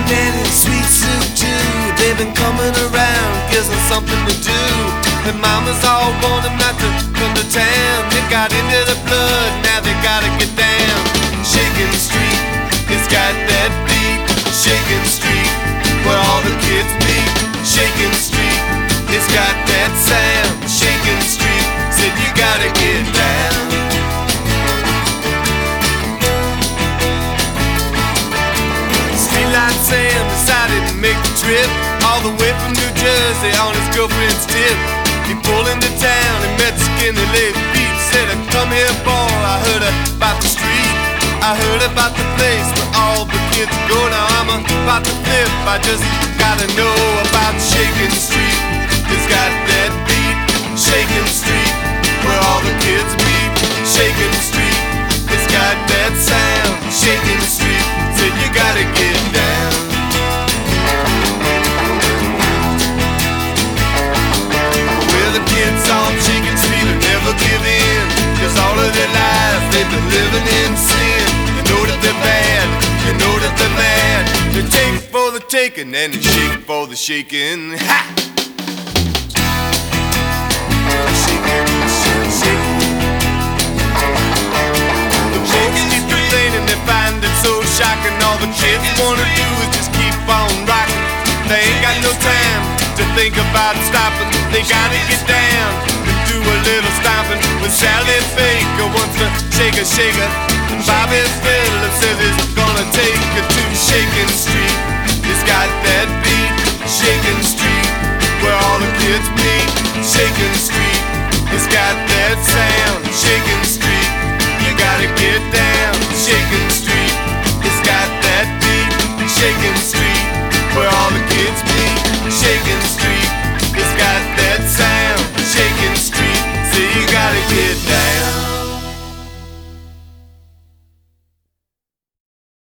Nanny and Sweet Sue too. They've been coming around, gives them something to do. And mamas all want them not to come to town. They got into the blood, now they gotta get down. Shakin' Street, it's got that beat. Shakin' Street, where all the kids meet. Shakin' Street, it's got that sound. Shakin' Street, said you gotta get down. Streetlight Sam decided to make the trip all the way from New Jersey on his girlfriend's tip. He pulled into town and met Skinny Lady Pete. Said, come here boy, I heard about the street. I heard about the place where all the kids go. Now I'm about to flip, I just gotta know about Shakin' Street. It's got that beat. Shakin' Street, where all the kids meet. Shakin' Street, it's got that sound. Shakin' Street, said you gotta get down. Well, the kids on Shakin' Street will never give in, 'cause all of their lives they've been living in sin. You know that they're bad, you know that they're mad. They take for the taking and they shake for the shaking. Ha! Shocking, all the kids wanna do is just keep on rocking. They ain't got no time to think about stopping. They gotta get down and do a little stomping. When Sally Baker wants to shake a shaker, and Bobby Phillips says he's gonna take her to Shakin' Street. It's got that beat. Shakin' Street, where all the kids meet. Shakin' Street, it's got that sound.